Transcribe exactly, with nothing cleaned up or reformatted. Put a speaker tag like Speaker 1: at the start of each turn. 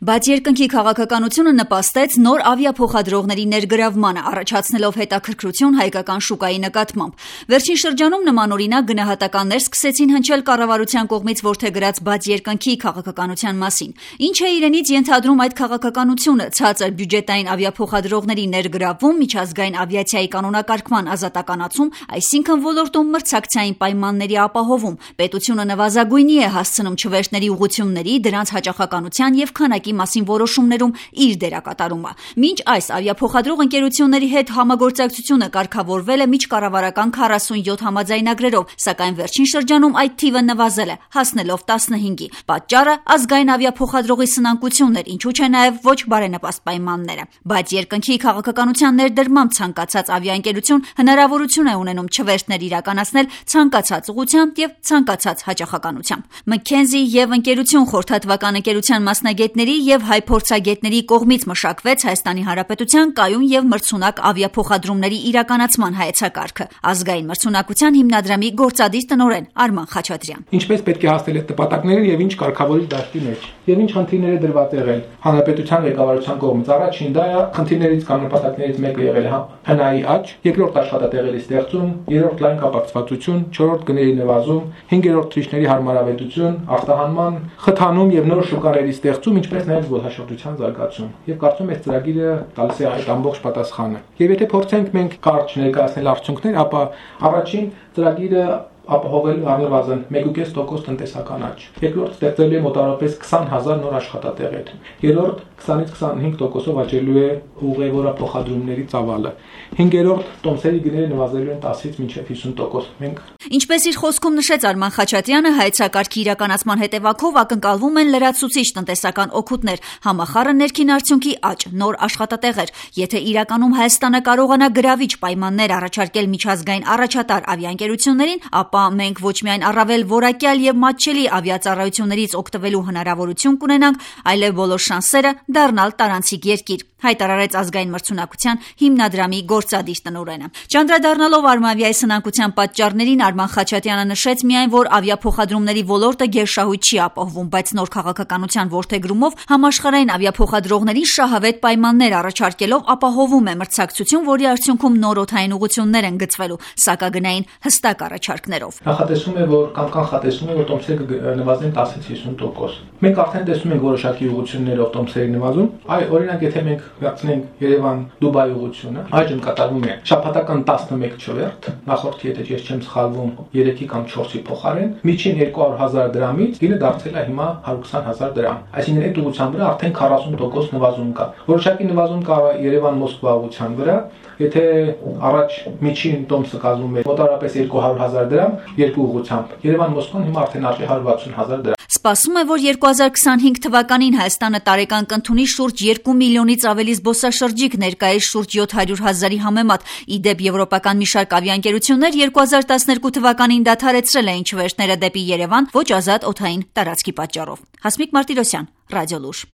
Speaker 1: Բայց երկնքի քաղաքականությունը նպաստեց նոր ավիափոխադրողների ներգրավմանը, առաջացնելով հետաքրքրություն հայկական շուկայի նկատմամբ։ Վերջին շրջանում նմանօրինակ գնահատականներ սկսեցին հնչել կառավարության կողմից որդեգրած բաց երկնքի քաղաքականության մասին։ Ինչ է իրենից ենթադրում այդ քաղաքականությունը՝ ցածր բյուջետային ավիափոխադրողների ներգրավում, միջազգային ավիացիայի կանոնակարգման ազատականացում, այսինքն ոլորտում մրցակցային պայմանների ապահովում։ Պետությունը նվազագույնի է հասցնում չվերթների ուղղությունների, դրանց հաճախականության և քանակի մասին որոշումներում իր դերակատարումը։ Մինչ այս ավիափոխադրող ընկերությունների հետ համագործակցությունը կարգավորվել է միջկառավարական քառասունյոթ համաձայնագրերով, սակայն վերջին շրջանում այդ թիվը նվազել է, հասնելով տասնհինգի։ Պատճառը ազգային ավիափոխադրողի սնանկությունն էր, ինչու չէ նաև ոչ բարենպաստ պայմանները։ Բայց երկնքի քաղաքականության ներդրմամբ ցանկացած ավիաընկերություն հնարավորություն է ունենում չվերթներ իրականացնել ցանկացած ուղղությամբ և ցանկացած հաճախականությամբ։ McKinsey և ընկերություն խորհրդատվական ընկերության մասնագետների և հայ փորձագետների կողմից մշակվեց Հայաստանի Հանրապետության կայուն և մրցունակ ավիափոխադրումների իրականացման հայեցակարգը։ Ազգային մրցունակության հիմնադրամի գործադիր տնօրեն Արման Խաչատրյան։
Speaker 2: Ինչպես պետք է հասնել այդ նպատակներին և ինչ կարգավորիչ դաշտի մեջ և ինչ խնդիրներ է դրված եղել հանրապետության ղեկավարության կողմից։ Առաջին դա է խնդիրներից կամ նպատակներից մեկը եղել է հնայի աճ, երկրորդ աշխատատեղերի ստեղծում, երրորդ լայն կապակցվածություն, չորրորդ գների նվազում, հինգերորդ թռիչքների հարմարավետություն, ախտահանման խթանում և նոր շուկաների ստեղծում, ինչպես նաև զբոսաշրջության զարգացում։ Եվ կարծում եմ այս ծրագիրը տալիս է այդ ամբողջ պատասխանը։ Եվ եթե փորձենք մենք կարճ ներկայացնել արդյունքներ, ապա առաջին ծրագիրը ապահովելու առնվազն մեկ կես տոկոս տնտեսական աճ։ Երկրորդ ստեղծելու է մոտավորապես քսան հազար նոր աշխատատեղեր։ Երրորդ քսանից քսանհինգ տոկոսով աճելու է ուղևորափոխադրումների ծավալը։ Հինգերորդ տոմսերի գները նվազելու են տասից մինչև հիսուն տոկոս։ Մենք
Speaker 1: Ինչպես իր խոսքում նշեց Արման Խաչատրյանը, հայեցակարգի իրականացման հետևանքով ակնկալվում են լրացուցիչ տնտեսական օգուտներ, համախառն ներքին արդյունքի աճ, նոր աշխատատեղեր։ Եթե իրականում Հայաստանը կարողանա գրավիչ պայմաններ առաջարկել միջազգային առաջատար ավիաընկերություններին, ապա մենք ոչ միայն առավել որակյալ և մատչելի ավիածառայություններից օգտվելու հնարավորություն կունենանք, այլև բոլոր շանսերը դառնալ տարանցիկ երկիր, հայտարարեց ազգային մրցունակության հիմնադրամի գործադիր տնօրենը։ Չանդրադառնալով արմավիայի սնանկության պատճառներին, Արման Խաչատրյանը նշեց միայն, որ ավիափոխադրումների ոլորտը գերշահույթ չի ապահովում, բայց նոր քաղաքականության որդեգրումով համաշխարհային ավիափոխադրողներին շահավետ պայմաններ առաջարկելով ապահովում է մրցակցություն, որի արդյունքում նոր օդային ուղղություններ են գծվելու սակագնային հստակ առաջարկներով։
Speaker 2: Նախատեսվում է, որ կամ կանխատեսվում է, որ տոմսերը նվազեն տասից հիսուն տոկոս։ Մենք արդեն տեսնում ենք որոշակի ուղղություններով տոմսերի նվազում։ Այ օրինակ, եթե մենք վերցնենք Երևան-Դուբայ ուղղությունը, այժմ կատարվում է շաբաթական տասնմեկ չվերթ, նախորդի եթե ես չեմ սխալվում երեքի կամ չորսի փոխարեն, միջին երկու հարյուր հազար դրամից գինը դարձել է հիմա հարյուր քսան հազար դրամ։ Այսինքն այդ ուղղության վրա արդեն քառասուն տոկոս նվազում կա։ Որոշակի նվազում կա Երևան-Մոսկվա ուղղության վրա, եթե առաջ միջին տոմսը կազմում էր մոտավորապես երկու հարյուր հազար դրամ երկու ուղղությամբ, Երևան-Մոսկվան հիմա արդեն արժի հարյուր վաթսուն հազար դրամ։
Speaker 1: Սպասվում է, որ երկու հազար քսանհինգ թվականին Հայաստանը տարեկան կընդունի շուրջ երկու միլիոնից ավելի զբոսաշրջիկ, ներկայիս շուրջ յոթ հարյուր հազարի համեմատ։ Ի դեպ, եվրոպական մի շարք ավիաընկերություններ երկու հազար տասներկու թվականին դադարեցրել էին չվերթները դեպի Երևան ոչ ազատ օդային տարածքի պատճառով։ Հասմիկ Մարտիրոսյան, Ռադիոլուր։